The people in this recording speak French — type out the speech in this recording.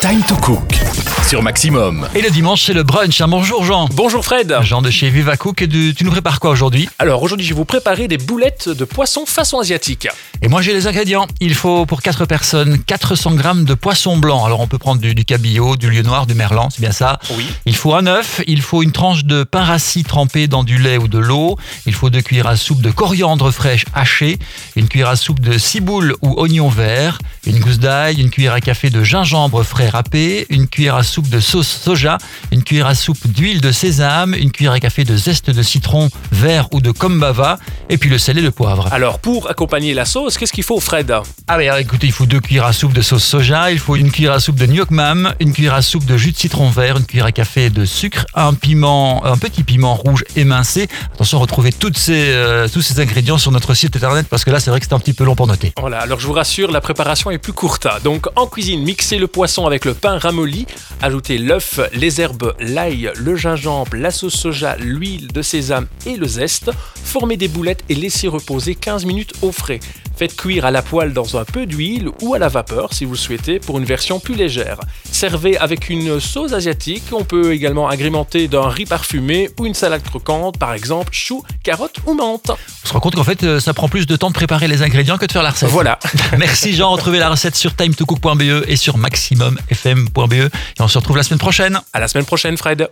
Time to Cook sur Maximum. Et le dimanche, c'est le brunch. Bonjour Jean. Bonjour Fred. Jean de chez Viva Cook. Tu nous prépares quoi aujourd'hui? Alors aujourd'hui, je vais vous préparer des boulettes de poisson façon asiatique. Et moi, j'ai les ingrédients. Il faut pour 4 personnes 400 grammes de poisson blanc. Alors on peut prendre du cabillaud, du lieu noir, du merlan, c'est bien ça. Oui. Il faut un œuf, il faut une tranche de pain rassis trempé dans du lait ou de l'eau. Il faut 2 cuillères à soupe de coriandre fraîche hachée, une cuillère à soupe de ciboule ou oignon vert, une gousse d'ail, une cuillère à café de gingembre frais râpé, une cuillère à soupe de sauce soja, une cuillère à soupe d'huile de sésame, une cuillère à café de zeste de citron vert ou de kombava, et puis le sel et le poivre. Alors pour accompagner la sauce, qu'est-ce qu'il faut Fred? Ah ben écoutez, il faut 2 cuillères à soupe de sauce soja, il faut une cuillère à soupe de gnoc mam, une cuillère à soupe de jus de citron vert, une cuillère à café de sucre, un petit piment rouge émincé. Attention, retrouvez tous ces ingrédients sur notre site internet parce que là c'est vrai que c'est un petit peu long pour noter. Voilà, alors je vous rassure, la préparation est plus courte. Donc en cuisine, mixez le poisson avec le pain ramolli, ajoutez l'œuf, les herbes, l'ail, le gingembre, la sauce soja, l'huile de sésame et le zeste. Formez des boulettes et laissez reposer 15 minutes au frais. Faites cuire à la poêle dans un peu d'huile ou à la vapeur si vous le souhaitez pour une version plus légère. Servez avec une sauce asiatique. On peut également agrémenter d'un riz parfumé ou une salade croquante, par exemple choux, carottes ou menthe. On se rend compte qu'en fait ça prend plus de temps de préparer les ingrédients que de faire la recette. Voilà. Merci Jean, retrouvez la recette sur timetocook.be et sur maximumfm.be et on se retrouve la semaine prochaine. À la semaine prochaine Fred.